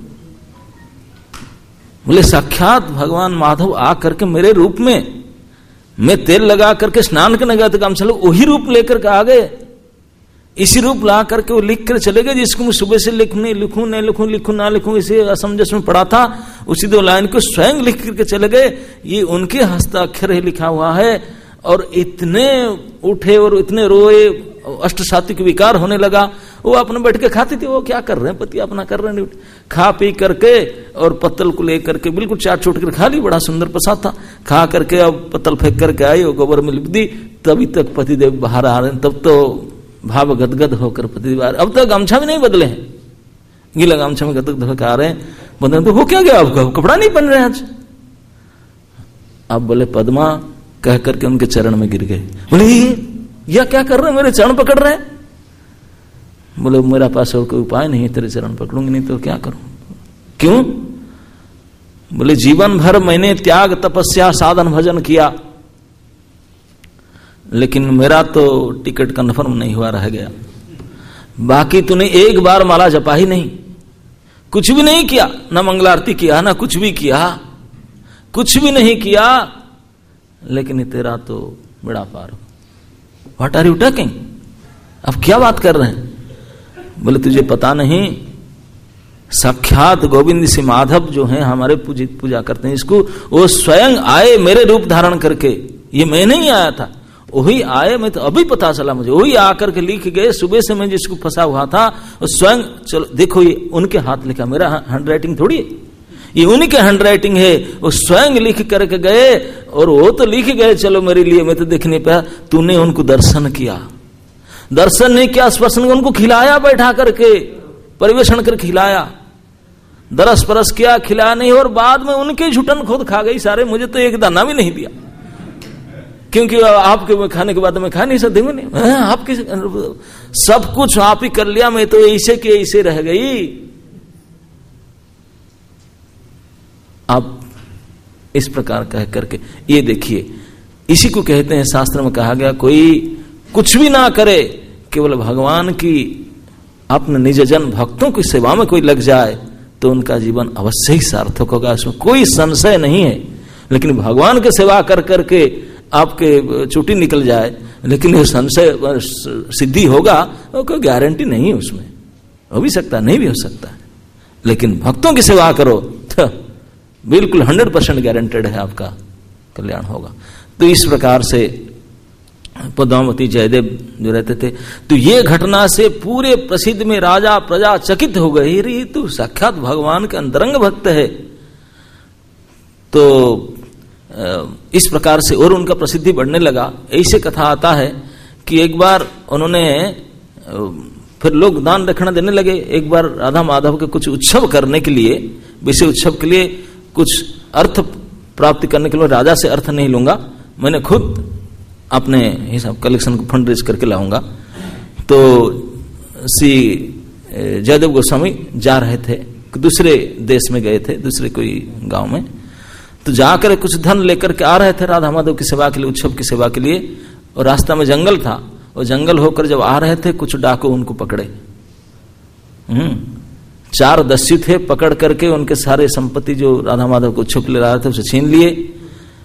बोले साक्षात भगवान माधव आ करके मेरे रूप में, मैं तेल लगा करके स्नान करने गया था काम चलो, वही रूप लेकर के आ गए, इसी रूप ला करके वो लिख कर चले गए, जिसको मैं सुबह से लिखूं ना लिखूं इसे असमंजस में पड़ा था, उसी 2 लाइन को स्वयं लिख करके चले गए। ये उनके हस्ताक्षर ही लिखा हुआ है। और इतने उठे और इतने रोए, अष्ट सात्विक विकार होने लगा। वो अपने बैठ के खाती थी, वो क्या कर रहे हैं, पति अपना कर रहे हैं, खा पी करके और पत्तल को लेकर के बिल्कुल चाट चोट कर खा ली, बड़ा सुंदर प्रसाद था, खा करके अब पत्तल फेंक करके आई, वो गोबर में लिप दी, तभी तक पतिदेव बाहर आ रहे हैं। तब तो भाव गदगद होकर पतिदेव, अब तक गमछा भी नहीं बदले हैं, गीला गमछा में गदगद होकर आ रहे हैं। बंधु तो हो क्या गया, आपका कपड़ा नहीं पहन रहे आज? अब बोले पद्मा कह करके उनके चरण में गिर गए। बोले यह क्या कर रहे हैं, मेरे चरण पकड़ रहे हैं? बोले मेरा पास और कोई उपाय नहीं, तेरे चरण पकड़ूंगी नहीं तो क्या करूं? क्यों? बोले जीवन भर मैंने त्याग तपस्या साधन भजन किया, लेकिन मेरा तो टिकट कंफर्म नहीं हुआ, रह गया। बाकी तूने एक बार माला जपा ही नहीं, कुछ भी नहीं किया, ना मंगलारती किया, ना कुछ भी किया, कुछ भी नहीं किया, लेकिन तेरा तो बड़ा पार। What are you talking? अब क्या बात कर रहे हैं? बोले तुझे पता नहीं, साक्षात गोविंद से माधव जो हैं हमारे पूजा करते हैं इसको, वो स्वयं आए मेरे रूप धारण करके, ये मैं नहीं आया था, वही आए, मैं तो अभी पता चला मुझे, वही आकर के लिख गए। सुबह से मैं जिसको फंसा हुआ था वो स्वयं, चलो देखो ये उनके हाथ लिखा, मेरा हैंड राइटिंग थोड़ी है, ये उन्हीं के हैंड राइटिंग है, वो स्वयं लिख करके गए। और वो तो लिख गए चलो मेरे लिए, मैं तो देख नहीं पाया, तूने उनको दर्शन किया, दर्शन नहीं किया, स्पर्शन उनको खिलाया, बैठा करके परिवेशन कर खिलाया, दरस परस किया, खिलाया नहीं, और बाद में उनके झुटन खुद खा गई सारे, मुझे तो एक दाना भी नहीं दिया, क्योंकि आपके खाने के बाद मैं खा नहीं सकती, नहीं आपके सब कुछ आप ही कर लिया, मैं तो ऐसे के ऐसे रह गई। आप इस प्रकार कह करके ये देखिए, इसी को कहते हैं, शास्त्र में कहा गया कोई कुछ भी ना करे, केवल भगवान की अपने निज जन भक्तों की सेवा में कोई लग जाए तो उनका जीवन अवश्य ही सार्थक होगा, उसमें कोई संशय नहीं है। लेकिन भगवान की सेवा कर करके आपके चुटी निकल जाए, लेकिन ये संशय सिद्धि होगा, वो कोई गारंटी नहीं है उसमें, हो भी सकता नहीं भी हो सकता है। लेकिन भक्तों की सेवा करो तो बिल्कुल 100% गारंटेड है आपका कल्याण होगा। तो इस प्रकार से पद्मावती जयदेव जो रहते थे, तो ये घटना से पूरे प्रसिद्ध में राजा प्रजा चकित हो गई, रे तो साक्षात भगवान के अंतरंग भक्त है। तो इस प्रकार से और उनका प्रसिद्धि बढ़ने लगा। ऐसे कथा आता है कि एक बार उन्होंने, फिर लोग दान दक्षिणा देने लगे। एक बार राधा माधव के कुछ उत्सव करने के लिए, विषय उत्सव के लिए कुछ अर्थ प्राप्ति करने के लिए, राजा से अर्थ नहीं लूंगा, मैंने खुद अपने हिसाब कलेक्शन को फंड रेज करके लाऊंगा। तो श्री जयदेव गोस्वामी जा रहे थे, दूसरे देश में गए थे, दूसरे कोई गांव में, तो जाकर कुछ धन लेकर के आ रहे थे राधा माधव की सेवा के लिए, उत्सव की सेवा के लिए। और रास्ता में जंगल था, और जंगल होकर जब आ रहे थे कुछ डाकू उनको पकड़े। 4 दस्यु थे, पकड़ करके उनके सारे संपत्ति जो राधा माधव को छुप ले रहा थे उसे छीन लिए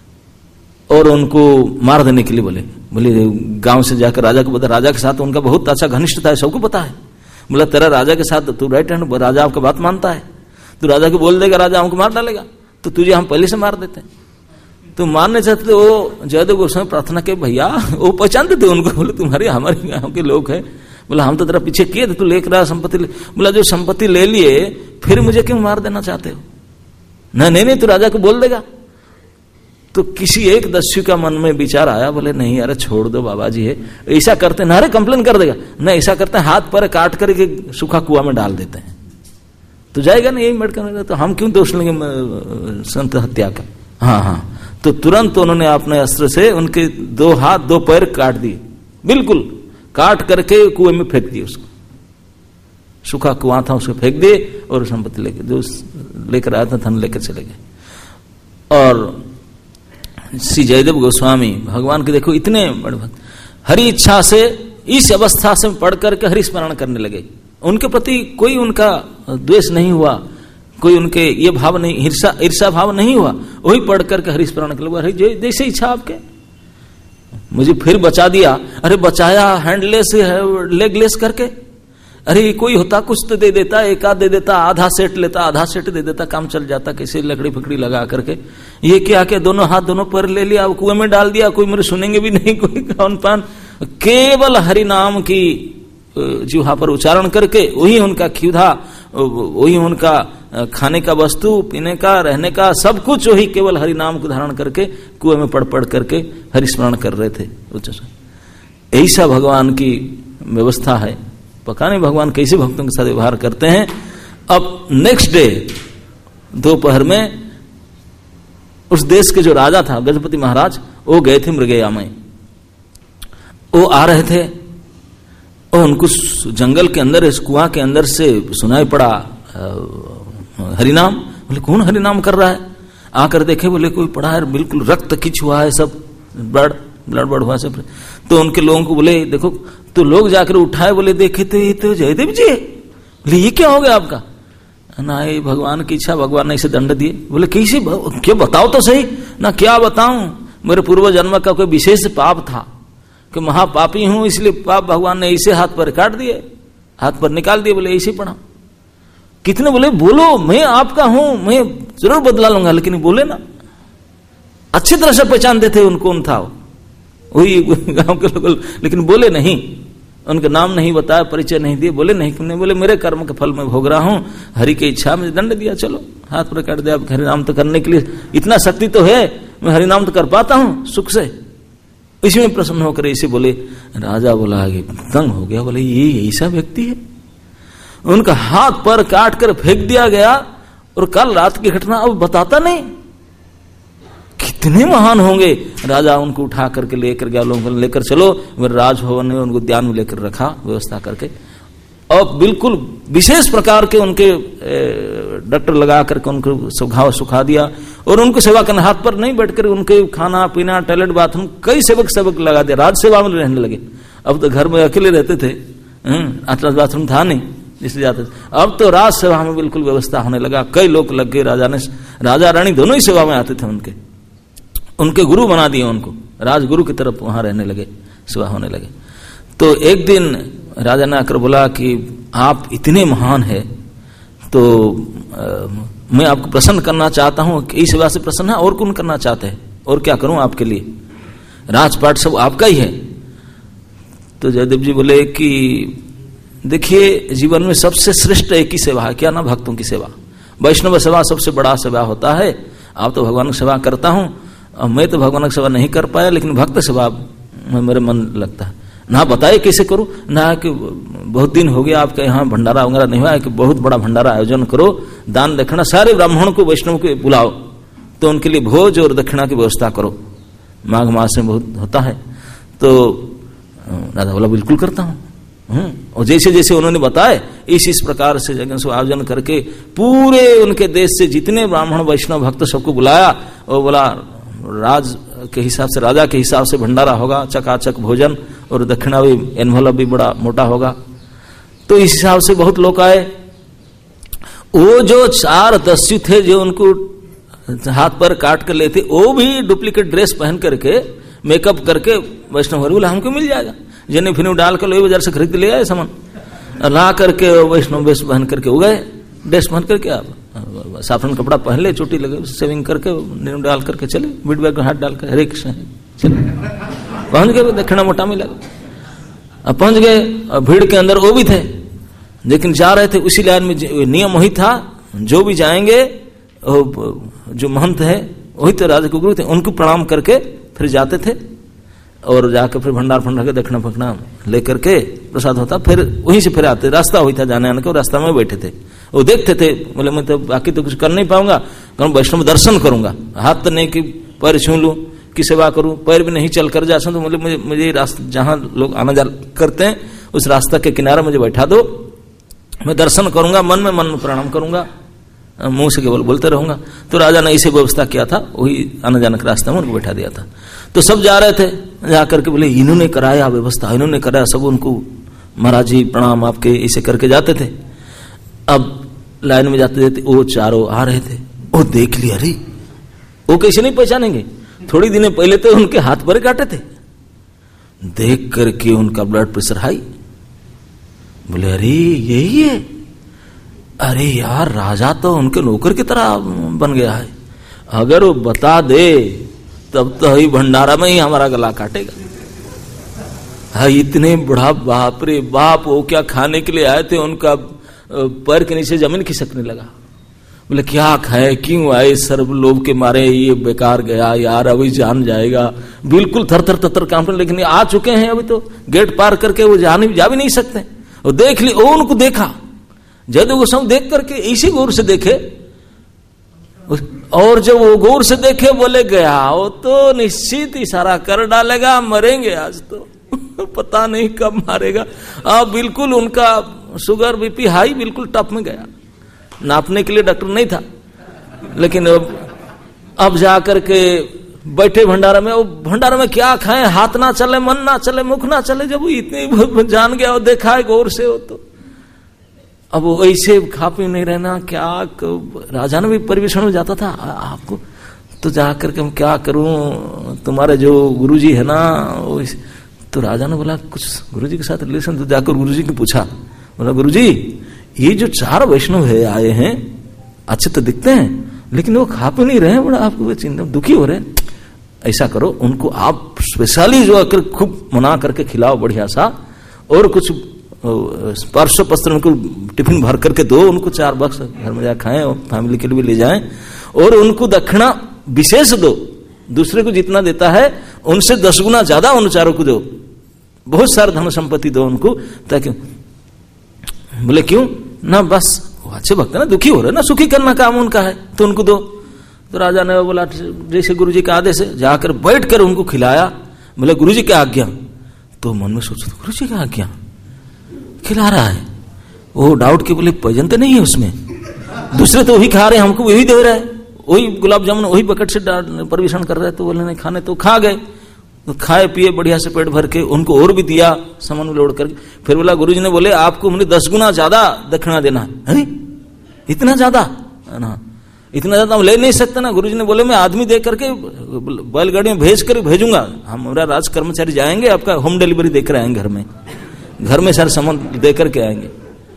और उनको मार देने के लिए बोले गांव से जाकर राजा को बता। राजा के साथ उनका बहुत अच्छा घनिष्ठ था, सबको पता है। बोला तेरा राजा के साथ तू राइट हैंड, राजा आपका बात मानता है, तू राजा को बोल देगा, राजा हमको मार डालेगा, तो तुझे हम पहले से मार देते हैं। तो मारने चाहते वो जयदेव गोस्वामी प्रार्थना के, भैया वो पहचानते थे उनको, बोले तुम्हारे हमारे गांव के लोग हैं। बोला हम तो तेरा पीछे किए थे, तू लेकर रहा संपत्ति। बोला जो संपत्ति ले लिए फिर मुझे क्यों मार देना चाहते हो? नहीं, तू राजा को बोल देगा। तो किसी एक दस्यु का मन में विचार आया, बोले नहीं अरे छोड़ दो बाबा जी है, ऐसा करते ना, अरे कंप्लेन कर देगा, नहीं ऐसा करते हैं हाथ पर काट करके सूखा कुआं में डाल देते हैं, तो जाएगा ना, यही मटका, तो हम क्यों दोष लेंगे संत हत्या का। हाँ, तो तुरंत उन्होंने अपने अस्त्र से उनके 2 हाथ 2 पैर काट दिए, बिल्कुल काट करके कुएं में फेंक दिए उसको, सूखा कुआं था उसको फेंक दिए और संपत्ति लेके जो लेकर आया था धन लेकर चले गए। और श्री जयदेव गोस्वामी भगवान के देखो इतने बड़े भक्त, हरि इच्छा से इस अवस्था से पढ़ करके हरि स्मरण करने लगे। उनके प्रति कोई उनका द्वेष नहीं हुआ, कोई उनके ये भाव नहीं, ईर्षा भाव नहीं हुआ, वही पढ़ करके हरि स्मरण कर लगे। हरि जैसे इच्छा आपके, मुझे फिर बचा दिया, अरे बचाया हैंडलेस लेगलेस करके, अरे कोई होता कुछ तो दे देता, एक आध दे देता, आधा सेट लेता, आधा सेट दे देता, काम चल जाता, कैसे लकड़ी फकड़ी लगा करके। ये क्या के दोनों हाथ दोनों पैर ले लिया, कुएं में डाल दिया, कोई मेरे सुनेंगे भी नहीं, कोई कौन पान, केवल हरि नाम की जिह्वा पर उच्चारण करके वही उनका क्षुधा, वही उनका खाने का वस्तु, पीने का, रहने का, सब कुछ वही केवल हरि नाम को धारण करके कुएं में पढ़ करके हरि स्मरण कर रहे थे। ऐसा भगवान की व्यवस्था है, पता नहीं भगवान कैसे भक्तों के साथ व्यवहार करते हैं। अब नेक्स्ट डे दोपहर में उस देश के जो राजा था गजपति महाराज, वो गए थे मृगया में, वो आ रहे थे और उनको जंगल के अंदर, इस कुआं के अंदर से सुनाई पड़ा हरिनाम। बोले कौन हरिनाम कर रहा है? आकर देखे, बोले कोई पड़ा है, बिल्कुल रक्त किच हुआ है, सब ब्लड हुआ सब। तो उनके लोगों को बोले देखो, तो लोग जाकर उठाए, बोले देखे तो ये तो जयदेव जी है। बोले ये क्या हो गया आपका? ना ये भगवान की इच्छा, भगवान ने इसे दंड दिए। बोले कैसे, क्या बताओ तो सही ना, क्या बताऊं, मेरे पूर्व जन्म का कोई विशेष पाप था कि महापापी हूं, इसलिए पाप भगवान ने ऐसे हाथ पर काट दिए, हाथ पर निकाल दिए। बोले ऐसे पढ़ा। कितने बोले बोलो मैं आपका हूं, मैं जरूर बदला लूंगा, लेकिन बोले ना, अच्छी तरह से पहचानते थे उनको, कौन था वही गांव के लोग, लेकिन बोले नहीं, उनका नाम नहीं बताया, परिचय नहीं दिए, बोले नहीं, क्यों नहीं बोले, मेरे कर्म के फल में भोग रहा हूं, हरि की इच्छा में दंड दिया, चलो हाथ पर काट दिया। हरिनाम तो करने के लिए इतना शक्ति तो है, मैं हरिनाम तो कर पाता हूं सुख से। इसी में प्रसन्न होकर इसे बोले। राजा बोला आगे तंग हो गया, बोले ये ऐसा व्यक्ति है, उनका हाथ पर काट कर फेंक दिया गया और कल रात की घटना अब बताता नहीं। कितने महान होंगे। राजा उनको उठा करके लेकर गया, लोगों को लेकर चलो मेरे राजभवन में, उनको उद्यान में लेकर रखा व्यवस्था करके, और बिल्कुल विशेष प्रकार के उनके डॉक्टर लगा करके उनको घाव सुखा दिया, और उनको सेवा करना, हाथ पर नहीं बैठकर उनके खाना पीना, टॉयलेट बाथरूम, कई सेवक लगा दिया। राज सेवा में रहने लगे। अब तो घर में अकेले रहते थे, अटलस बाथरूम था नहीं जिससे जाते थे। अब तो राज सेवा में बिल्कुल व्यवस्था होने लगा। कई लोग लग गए। राजा रानी दोनों ही सेवा में आते थे। उनके गुरु बना दिए उनको, राजगुरु की तरफ वहां रहने लगे, सेवा होने लगे। तो एक दिन राजा ने आकर बोला कि आप इतने महान है तो मैं आपको प्रसन्न करना चाहता हूं। इस सेवा से प्रसन्न है और कौन करना चाहते हैं, और क्या करूं आपके लिए, राजपाट सब आपका ही है। तो जयदेव जी बोले कि देखिए जीवन में सबसे श्रेष्ठ एक ही सेवा है, क्या ना, भक्तों की सेवा। वैष्णव सेवा सबसे बड़ा सेवा होता है। आप तो भगवान की सेवा करता हूं, मैं तो भगवान की सेवा नहीं कर पाया, लेकिन भक्त सेवा में मेरे मन लगता है। ना बताए कैसे करूं, ना कि बहुत दिन हो गया आपके यहाँ भंडारा वगैरह नहीं हुआ है, कि बहुत बड़ा भंडारा आयोजन करो, दान दक्षिणा, सारे ब्राह्मणों को वैष्णव को बुलाओ, तो उनके लिए भोज और दक्षिणा की व्यवस्था करो, माघ मास में बहुत होता है। तो राजा बोला बिल्कुल करता हूं। और जैसे जैसे उन्होंने बताए इस प्रकार से जगह से आयोजन करके पूरे उनके देश से जितने ब्राह्मण वैष्णव भक्त सबको बुलाया, और बोला राज के हिसाब से, राजा के हिसाब से भंडारा होगा, चकाचक भोजन, और दक्षिणा भी, एनवलप भी बड़ा मोटा होगा। तो इस हिसाब से बहुत लोग आए। वो जो 4 दस्यु थे जो उनको हाथ पर काट कर लेते, वो भी डुप्लीकेट ड्रेस पहन करके, मेकअप करके वैष्णव बोला हमको मिल जाएगा, जिन्हें फिर डाल कर लोही बाजार से खरीद ले आए सामान, ला करके वैष्णव वेश पहन करके हो गए, ड्रेस पहन करके, आप साफरन कपड़ा पहन ले, चोटी लगे, सेविंग करके नींव डाल करके चले, बीट बैग में हाथ डालकर हरे कृष्ण चले, पहुंच गए, दक्षिणा मोटा मिला। अब पहुंच गए, भीड़ के अंदर वो भी थे, लेकिन जा रहे थे उसी लाइन में, नियम वही था, जो भी जाएंगे जो महंत है वही तो राजा के गुरु थे, उनको प्रणाम करके फिर जाते थे, और जाकर फिर भंडार के दक्षिणा फकना लेकर के प्रसाद होता, फिर वहीं से फिर आते। रास्ता वही था जाने आने का, रास्ता में बैठे थे, वो देखते थे, बोले मैं तो बाकी तो कुछ कर नहीं पाऊंगा, वैष्णव दर्शन करूंगा, हाथ तो नहीं कि पैर छू लूं, की सेवा करूं, पैर भी नहीं चल कर जा सकूं, तो बोले मुझे रास्ता जहां लोग आना जा करते हैं उस रास्ता के किनारे मुझे बैठा दो, मैं दर्शन करूंगा, मन में प्रणाम करूंगा, मुंह से केवल बोलते रहूंगा। तो राजा ने इसे व्यवस्था किया था, वही आने जाने के रास्ते में उनको बैठा दिया था। तो सब जा रहे थे, जाकर के बोले इन्होंने कराया व्यवस्था, इन्होंने कराया, सब उनको महाराज जी प्रणाम आपके, इसे करके जाते थे। अब लाइन में जाते थे, वो चारों आ रहे थे, वो देख लिया, अरे वो कैसे नहीं पहचानेंगे, थोड़ी दिन पहले तो उनके हाथ पर काटे थे। देख करके उनका ब्लड प्रेशर हाई, बोले अरे यही है, अरे यार राजा तो उनके नौकर की तरह बन गया है, अगर वो बता दे तब तो ही भंडारा में ही हमारा गला काटेगा। हाँ, इतने बड़ा, बाप रे बाप, वो क्या खाने के लिए आए थे, उनका पैर के नीचे जमीन खिसकने लगा। बोले क्या खाए, क्यों आए, सर्व लोभ के मारे, ये बेकार गया यार, अभी जान जाएगा, बिल्कुल थर थर थर कांपने। लेकिन आ चुके हैं, अभी तो गेट पार करके वो जा भी नहीं सकते। वो देख ली, वो उनको देखा, जयदेव गोस्वामी देख करके इसी गौर से देखे, और जब वो गौर से देखे बोले गया, वो तो निश्चित इशारा कर डालेगा, मरेंगे आज तो पता नहीं कब मारेगा। बिल्कुल उनका शुगर बीपी हाई, बिल्कुल टॉप में गया। नापने के लिए डॉक्टर नहीं था, लेकिन अब जाकर के बैठे भंडारा में, वो भंडारा में क्या खाएं, हाथ ना चले, मन ना चले, मुख ना चले। जब वो इतने जान गया और देखा है गौर से, वो तो अब वो ऐसे खा पी नहीं रहना, क्या राजा ने भी परिवेशन में जाता था आपको, तो जाकर के हम क्या करूं, तुम्हारे जो गुरुजी है ना, तो राजा ने बोला कुछ गुरुजी के साथ रिलेशन, तो जाकर गुरुजी को पूछा, बोला गुरुजी ये जो 4 वैष्णव है आए हैं, अच्छे तो दिखते हैं, लेकिन वो खा पी नहीं रहे, बड़ा आपको चिंता, दुखी हो रहे, ऐसा करो उनको आप स्पेशली जो आकर खूब मना करके खिलाओ बढ़िया सा, और कुछ पार्श्व पस्त्र उनको टिफिन भर करके दो, उनको 4 बक्स घर में जा खाएं, और फैमिली के लिए भी ले जाएं, और उनको दक्षिणा विशेष दो, दूसरे को जितना देता है उनसे 10 गुना ज्यादा उन 4 को दो, बहुत सारा धन संपत्ति दो उनको, ताकि बोले क्यों ना, बस अच्छे भक्त है ना, दुखी हो रहे ना, सुखी करना काम उनका है, तो उनको दो। तो राजा ने बोला जैसे गुरुजी के आदेश है, जाकर बैठकर उनको खिलाया। बोले गुरुजी क्या आज्ञा? तो मन में सोचो गुरुजी क्या आज्ञा, खिला रहा है। वो डाउट के बोले पॉइजन तो नहीं है उसमें, दूसरे तो वही खा रहे हैं, हमको वही दे रहा है, वही गुलाब जामुन वही बकेट से परिवेशन कर रहे हैं। तो बोले नहीं खाने, तो खा गए, तो खाए पिए बढ़िया से पेट भर के, उनको और भी दिया सामान लोड करके। फिर बोला गुरुजी ने बोले आपको मुझे 10 गुना ज्यादा दक्षिणा देना है। अरे इतना ज्यादा ना, इतना ज्यादा हम ले नहीं सकते ना। गुरुजी ने बोले मैं आदमी दे करके बैलगाड़ी में भेज कर भेजूंगा, हमारा राज कर्मचारी जाएंगे, आपका होम डिलीवरी देकर आएंगे, घर में सारे सामान दे करके आएंगे।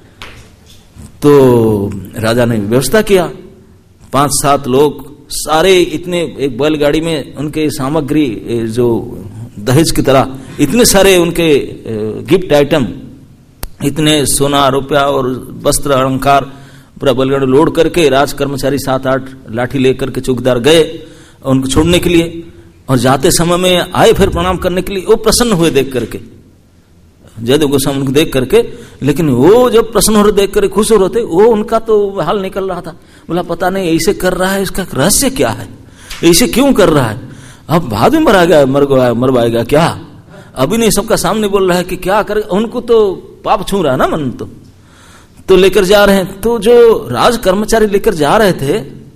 तो राजा ने व्यवस्था किया, 5-7 लोग सारे इतने एक बैलगाड़ी में उनके सामग्री जो दहेज की तरह इतने सारे उनके गिफ्ट आइटम, इतने सोना रुपया और वस्त्र अलंकार पूरा बैलगाड़ी लोड करके राज कर्मचारी 7-8 लाठी लेकर के चौकीदार गए उनको छोड़ने के लिए। और जाते समय में आए फिर प्रणाम करने के लिए, वो प्रसन्न हुए देख करके, जयदेव गोस्वामी उनको देख करके। लेकिन वो जब प्रसन्न हो रहे देख कर खुश हो रहे थे, वो उनका तो हाल निकल रहा था। बोला पता नहीं ऐसे कर रहा है, इसका रहस्य क्या है, ऐसे क्यों कर रहा है? अब बाद में मरवाएगा क्या? अभी नहीं सबका सामने बोल रहा है कि क्या करे, उनको तो पाप छू रहा है ना मन। तो लेकर जा रहे हैं, तो जो राज कर्मचारी लेकर जा रहे थे,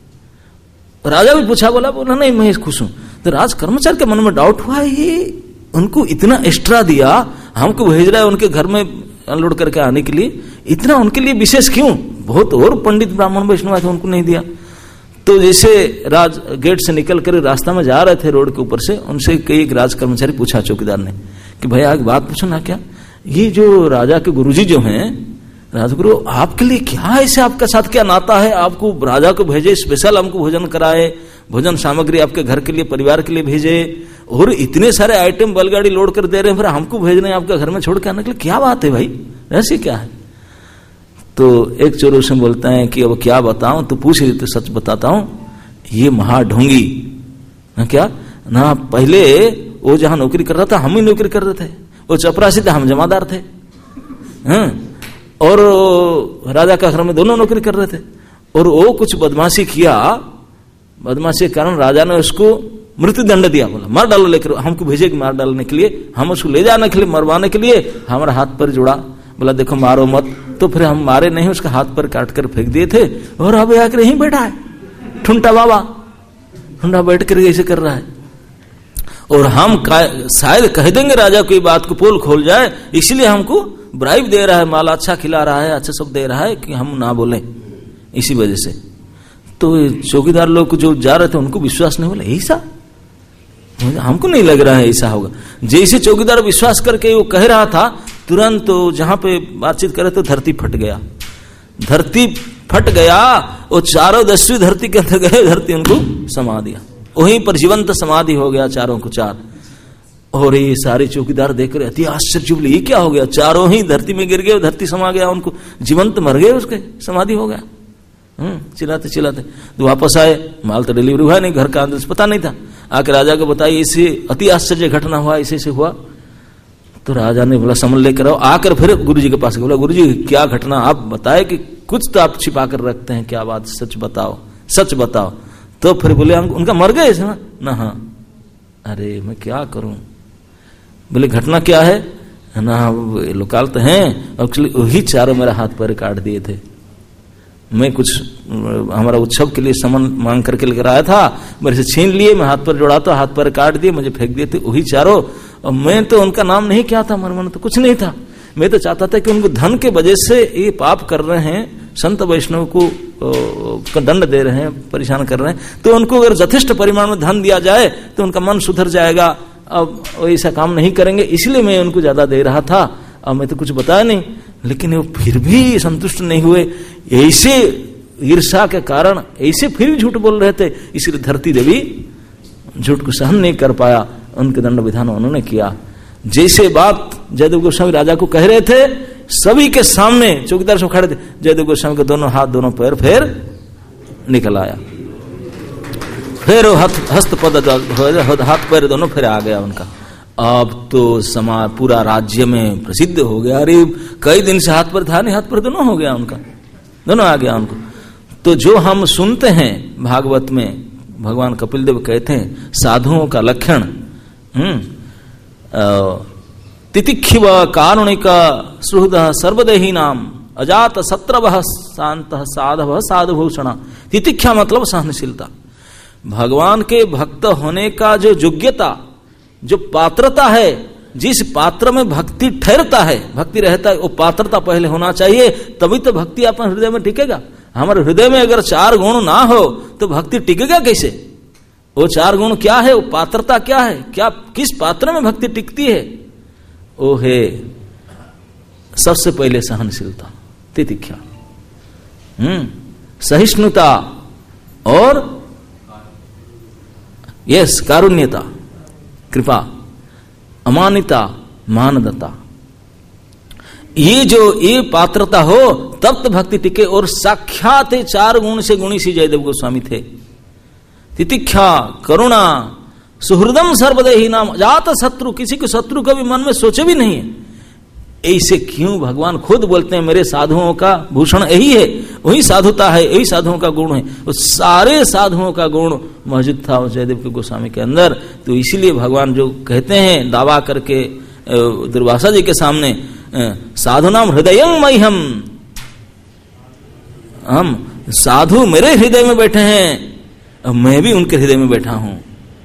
राजा भी पूछा, बोला नहीं मैं खुश हूं। तो राज कर्मचारी के मन में डाउट हुआ, ये उनको इतना एक्स्ट्रा दिया, हमको भेज रहा है उनके घर में अनलोड करके आने के लिए, इतना उनके लिए विशेष क्यों? बहुत और पंडित ब्राह्मण वैष्णव थे, उनको नहीं दिया। तो जैसे राज गेट से निकल कर रास्ता में जा रहे थे रोड के ऊपर से, उनसे कई एक राज कर्मचारी पूछा चौकीदार ने कि भैया एक बात पूछो ना, क्या ये जो राजा के गुरुजी जो हैं राजगुरु, आपके लिए क्या ऐसे आपके साथ क्या नाता है, आपको राजा को भेजे, स्पेशल हमको भोजन कराए, भोजन सामग्री आपके घर के लिए परिवार के लिए भेजे, और इतने सारे आइटम बैलगाड़ी लोड कर दे रहे हैं, फिर हमको भेज रहे हैं आपके घर में छोड़ के आने के लिए, क्या बात है भाई, ऐसी क्या है? तो एक चोर उसमें बोलता है कि अब क्या बताऊं, तो पूछ रही तो सच बताता हूं, ये महाढोंगी ना, क्या ना, पहले वो जहां नौकरी कर रहा था हम ही नौकरी कर रहे थे, वो चपरासी थे हम जमादार थे, और राजा का घर में दोनों नौकरी कर रहे थे। और वो कुछ बदमाशी किया, बदमाशी के कारण राजा ने उसको मृत्यु दंड दिया, बोला मार डालो, लेकर हमको भेजे मार डालने के लिए, हम उसको ले जाने के लिए, मरवाने के लिए, हमारा हाथ पर जुड़ा, बोला देखो मारो मत। तो फिर हम मारे नहीं, उसका हाथ पर काट कर फेंक दिए थे, और अब आकर यहीं बैठा है ठुंडा बाबा, ठुंडा बैठ कर ऐसे कर रहा है। और हम शायद कह देंगे राजा को ये बात को पोल खोल जाए, इसलिए हमको ब्राइब दे रहा है, माल अच्छा खिला रहा है, अच्छा सब दे रहा है कि हम ना बोले, इसी वजह से। तो चौकीदार लोग जो जा रहे थे उनको विश्वास नहीं, बोला ऐसा हमको नहीं लग रहा है ऐसा होगा। जैसे चौकीदार विश्वास करके वो कह रहा था, तुरंत तो जहां पे बातचीत करे तो धरती फट गया, धरती फट गया, वो चारों 10वीं धरती के अंदर गए, धरती उनको समा दिया, वहीं पर जीवंत समाधि हो गया चारों को 4। और ये सारे चौकीदार देख रहे अति आश्चर्य, बोले ये क्या हो गया, चारों ही धरती में गिर गए, धरती समा गया, उनको जीवंत मर गए, उसके समाधि हो गया। चिल्लाते चिल्लाते तो वापस आए, माल तो डिलीवरी हुआ नहीं, घर का अंदर पता नहीं था, आके राजा को बताइए इसे अति आश्चर्य घटना हुआ, इसे से हुआ। तो राजा ने बोला समझ लेकर आओ, आकर फिर गुरुजी के पास बोला गुरुजी क्या घटना, आप बताए कि कुछ तो आप छिपा कर रखते हैं, क्या बात, सच बताओ, सच बताओ। तो फिर बोले उनका मर गए ना, हाँ। अरे मैं क्या करूं, बोले घटना क्या है ना, लोकाल तो हैं, एक्चुअली वही चारों मेरा हाथ पैर काट दिए थे, मैं कुछ हमारा उत्सव के लिए सामान मांग करके लेकर आया था, मेरे से छीन लिए, मैं हाथ पर जोड़ा तो हाथ पर काट दिए, मुझे फेंक दिए थे वही चारों। और मैं तो उनका नाम नहीं क्या था, मन तो कुछ नहीं था, मैं तो चाहता था कि उनको धन के वजह से ये पाप कर रहे हैं, संत वैष्णव को दंड दे रहे हैं, परेशान कर रहे हैं, तो उनको अगर यथेष्ट परिमाण में धन दिया जाए तो उनका मन सुधर जाएगा, अब ऐसा काम नहीं करेंगे, इसलिए मैं उनको ज्यादा दे रहा था। अब मैं तो कुछ बताया नहीं, लेकिन वो फिर भी संतुष्ट नहीं हुए, ऐसे ईर्षा के कारण ऐसे फिर भी झूठ बोल रहे थे, इसलिए धरती देवी झूठ को सहन नहीं कर पाया, उनके दंड विधान उन्होंने किया। जैसे बात जयदेव गोस्वामी राजा को कह रहे थे, सभी के सामने चौकीदार सब खड़े थे, जयदेव गोस्वामी के दोनों हाथ दोनों पैर फिर निकल आया, फिर हस्त पद हाथ पैर दोनों फिर आ गया उनका। अब तो समाज पूरा राज्य में प्रसिद्ध हो गया, अरे कई दिन से हाथ पर था नहीं, हाथ पर दोनों हो गया उनका। दोनों आ गया उनको। तो जो हम सुनते हैं भागवत में, भगवान कपिल देव कहते हैं साधुओं का लक्षण, तितिक्षिव कारुणिक सुहृद सर्वदेही नाम अजात सत्रव शांत साधव साधुभूषण। तितिक्षा मतलब सहनशीलता। भगवान के भक्त होने का जो योग्यता, जो पात्रता है, जिस पात्र में भक्ति ठहरता है, भक्ति रहता है, वो पात्रता पहले होना चाहिए, तभी तो भक्ति अपने हृदय में टिकेगा। हमारे हृदय में अगर 4 गुण ना हो तो भक्ति टिकेगा कैसे? वो 4 गुण क्या है? वो पात्रता क्या है? क्या किस पात्र में भक्ति टिकती है? वो है सबसे पहले सहनशीलता, तितिक्षा, सहिष्णुता और यस कारुण्यता, कृपा, अमानिता, मानदता। ये पात्रता हो तब तो भक्ति टिके। और साक्षात 4 गुण से गुणी श्री जयदेव गोस्वामी थे। तितिक्षा, करुणा, सुहृदम सर्वदेही नाम, जात शत्रु, किसी को शत्रु कभी मन में सोचे भी नहीं है। ऐसे क्यों? भगवान खुद बोलते हैं मेरे साधुओं का भूषण यही है, वही साधुता है, यही साधुओं का गुण है। उस सारे साधुओं का गुण मौजूद था जयदेव के गोस्वामी के अंदर। तो इसीलिए भगवान जो कहते हैं दावा करके दुर्वासा जी के सामने, साधुनाम हृदयं मह्यम, हम साधु मेरे हृदय में बैठे हैं, मैं भी उनके हृदय में बैठा हूं।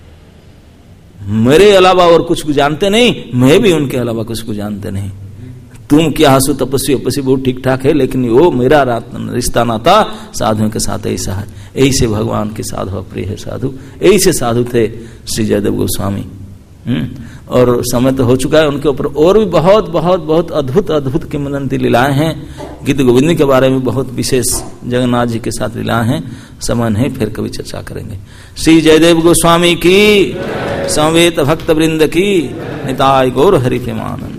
मेरे अलावा और कुछ को जानते नहीं, मैं भी उनके अलावा कुछ को जानते नहीं। तुम क्या हंसो तपस्वी अपस्वी बहुत ठीक ठाक है, लेकिन वो मेरा रिश्ता नाता साधुओं के साथ ऐसा है। ऐसे भगवान के साधु प्रिय है साधु, ऐसे साधु थे श्री जयदेव गोस्वामी। और समय तो हो चुका है, उनके ऊपर और भी बहुत बहुत बहुत अद्भुत अद्भुत किंवदंती लीलाएं हैं। गीत गोविंद के बारे में बहुत विशेष जगन्नाथ जी के साथ लीलाएं हैं। समय नहीं, फिर कभी चर्चा करेंगे। श्री जयदेव गोस्वामी की, समवेत भक्त वृंद की, निताय गौर हरि प्रेमानंद।